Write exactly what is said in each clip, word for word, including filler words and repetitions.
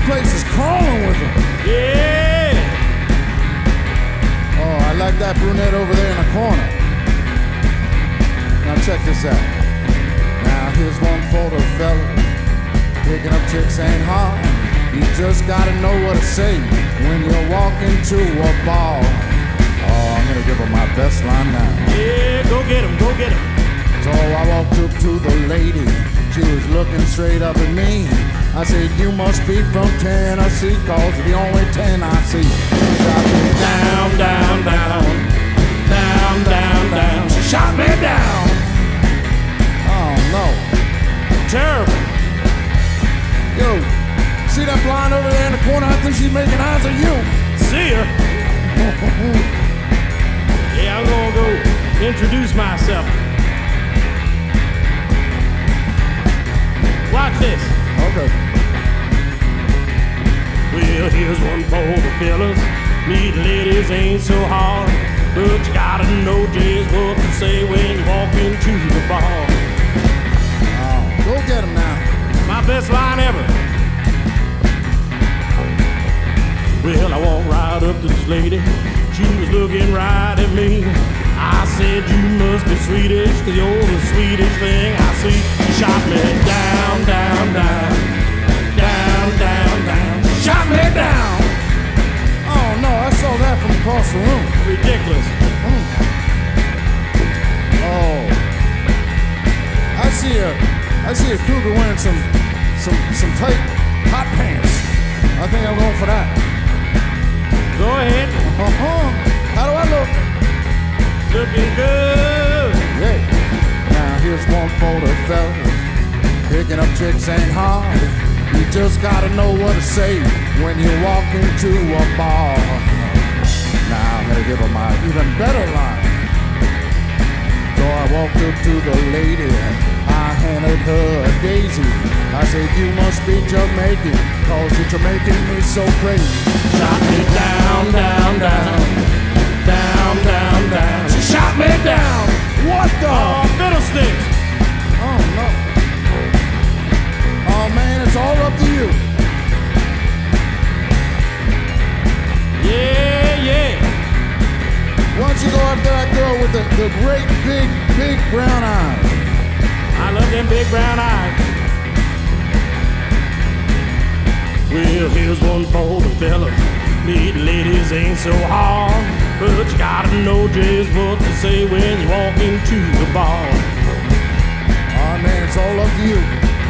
place is crawling with them. Yeah. Oh, I like that brunette over there in the corner. Now check this out. Now here's one for the fellas. Picking up chicks ain't hard. You just gotta know what to say when you walk into a bar. Oh, I'm gonna give her my best line now. Yeah, go get him, go get him. So I walked up to the lady. She was looking straight up at me. I said, you must be from Tennessee, cause the only ten I see. Shot me down, down, down, down, down, down. She shot me down. Oh no. Terrible. Yo, see that blonde over there in the corner? I think she's making eyes at you. See her? Yeah, I'm gonna go introduce myself. Watch this. Okay. Well, here's one for the fellas. Meeting ladies ain't so hard, but you gotta know just what to say when you walk into the bar. Oh, go get him now. My best line ever. Well, I walked right up to this lady. She was looking right at me. I said, you must be Swedish, cause you're the sweetest thing I see. She shot me down, down, down, down, down, down. She shot me down. Oh no, I saw that from across the room. Ridiculous. Mm. Oh, I see a, I see a cougar wearing some, some, some tight hot pants. I think I'm going for that. Go ahead. Uh-huh. How do I look? Looking good. Yeah. Now here's one for the fellas. Picking up chicks ain't hard. You just gotta know what to say when you walk into a bar. Now I'm gonna give her my even better line. So I walked up to the lady. I handed her a daisy. I said, you must be Jamaican, cause you're making me so crazy. Shot me down, down, down, down, down, down. She shot me down. What the? Oh, fiddlesticks. Oh no. Oh man, it's all up to you. Yeah, yeah. Why don't you go after that girl with the, the great big, big brown eyes? I love them big brown eyes. Well, here's one for the fellas. Meeting ladies ain't so hard, but you gotta know just what to say when you walk into the bar. Oh man, it's all up to you.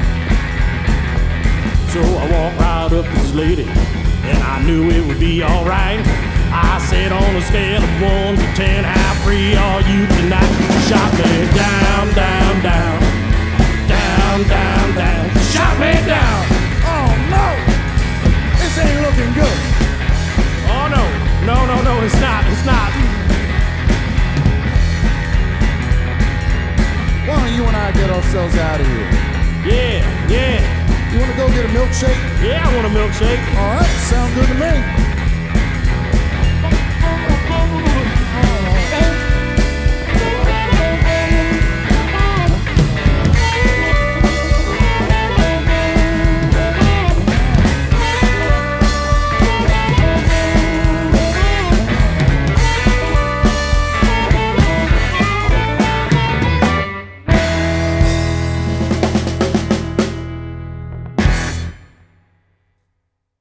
So I walked right up to this lady, and I knew it would be alright. I said on a scale of one to ten, how free are you tonight? She shot me down, down, down, down, down, down. She shot me down. Oh no, this ain't looking good. Oh no, no, no, no, it's not, it's not. Why don't you and I get ourselves out of here? Yeah, yeah, You wanna go get a milkshake? yeah, I want a milkshake. All right, sounds good to me.